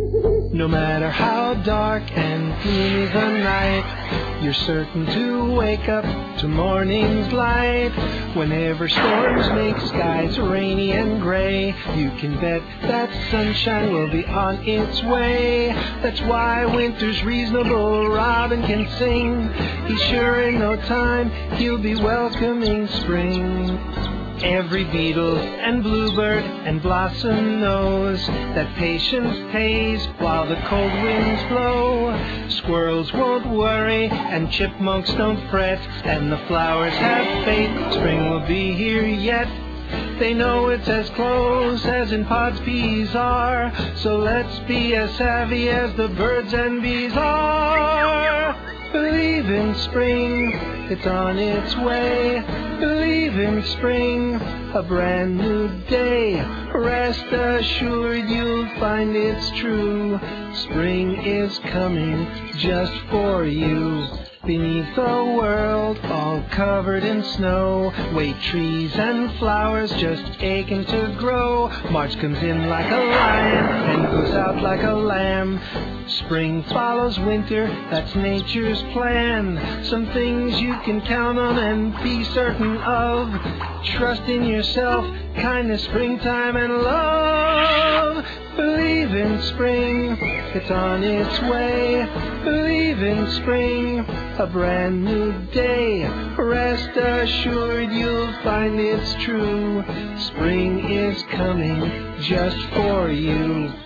No matter how dark and gloomy the night, you're certain to wake up to morning's light. Whenever storms make skies rainy and gray, you can bet that sunshine will be on its way. That's why winter's reasonable, Robin can sing. He's sure in no time he'll be welcoming spring. Every beetle and bluebird and blossom knows that patience pays while the cold winds blow. Squirrels won't worry and chipmunks don't fret, and the flowers have faith spring will be here yet. They know it's as close as in pods peas are, so let's be as savvy as the birds and bees are. Believe in spring, it's on its way. Believe in spring, a brand new day. Rest assured you'll find it's true. Spring is coming just for you. Beneath the world, all covered in snow, wait trees and flowers just aching to grow. March comes in like a lion and goes out like a lamb. Spring follows winter, that's nature's plan. Some things you can count on and be certain of. Trust in yourself, kindness, springtime, and love. Believe in spring, it's on its way. Believe in spring, a brand new day. Rest assured you'll find it's true. Spring is coming just for you.